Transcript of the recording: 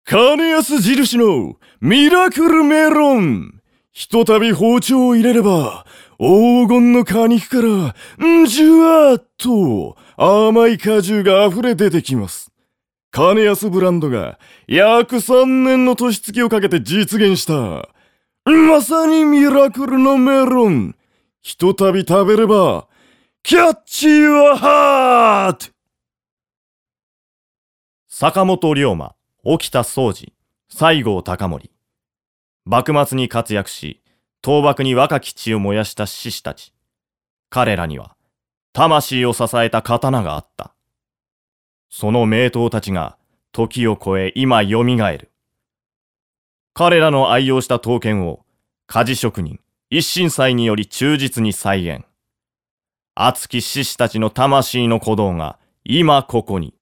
金安印のミラクルメロン。ひとたび包丁を入れれば、黄金の果肉から、じゅわーっと甘い果汁が溢れ出てきます。金安ブランドが約3年の年月をかけて実現した、まさにミラクルのメロン。ひとたび食べれば、キャッチーはハート。 坂本龍馬、沖田総司、西郷隆盛。幕末に活躍し、倒幕に若き血を燃やした志士たち。彼らには、魂を支えた刀があった。その名刀たちが、時を超え今よみがえる。彼らの愛用した刀剣を、鍛冶職人、一心斎により忠実に再現。熱き志士たちの魂の鼓動が、今ここに、